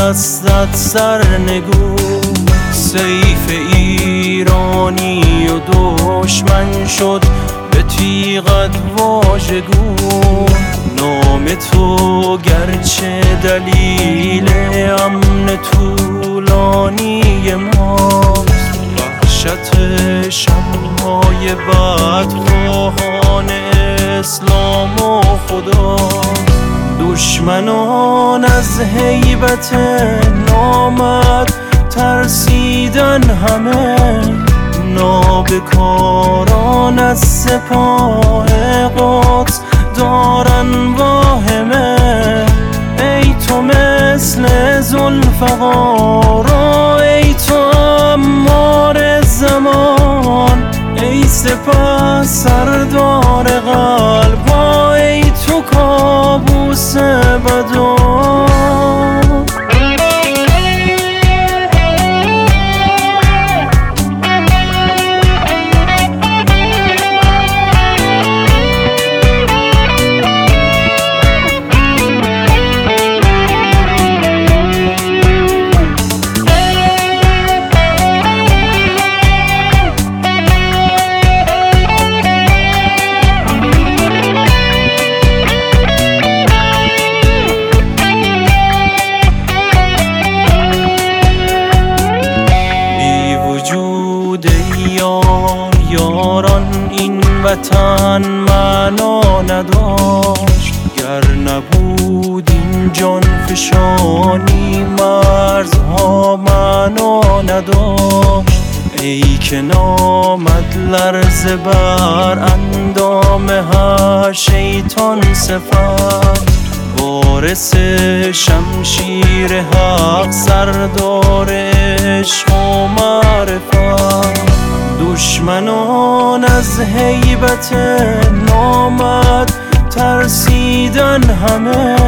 دستت سرنگون، سیف ایرانی و دشمن شد به تیغت واژگون. نام تو گرچه دلیل امن طولانی ماست، وحشت شب‌های بدخواهان اسلام و خدا. دشمنان از هیبت نامت ترسیدن همه، نابکاران از سپاه قدس دارن واهمه. ای تو مثل ذوالفقار، ای تو عمار زمان، ای سپه سردار قلب، ای تو کابوس بدان. یاران این وطن معنا نداشت، گر نبود این جان فشانی مرزها معنا نداشت. ای که نامد لرزه بر اندام هر شیطان صفت، وارث شمشیر حق سردار عشق و معرفت. دشمنان از هیبت نامت ترسیدن همه،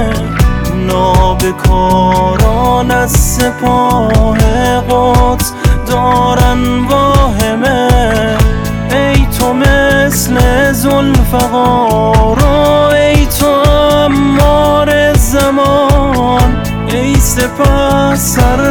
نابکاران از سپاه قدس دارن واهمه. ای تو مثل ذوالفقار، ای تو عمار زمان، ای سپه سر